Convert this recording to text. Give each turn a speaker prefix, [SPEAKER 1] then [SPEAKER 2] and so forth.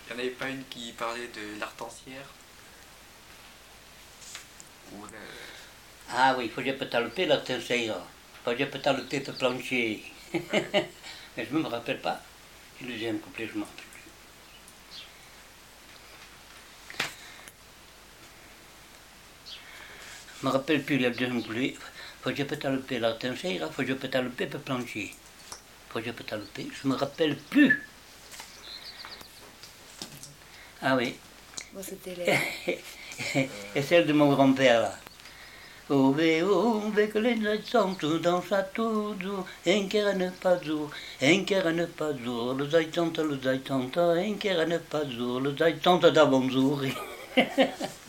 [SPEAKER 1] Il n'y en avait pas une qui parlait de l'artencière? Ou de...
[SPEAKER 2] Ah oui, faut que je peux t'allumer la terceira. Faut que je peux t'allumer le plancher. Mais je ne me rappelle pas. Le deuxième couplet, je ne me rappelle plus. Je ne me rappelle plus le deuxième couplet. Faut que je peux t'allumer la terceira. Faut que je peux t'allumer le plancher. Faut que je peux t'allumer. Je ne me rappelle plus. Ah oui.
[SPEAKER 3] Bon, c'était les...
[SPEAKER 2] Et celle de mon grand-père là. Ove, que les noix sont tout dans sa tudo, enquer pas jour, enquer pas jour, le zaitanta, enquer pas jour, le zaitanta da bonjour.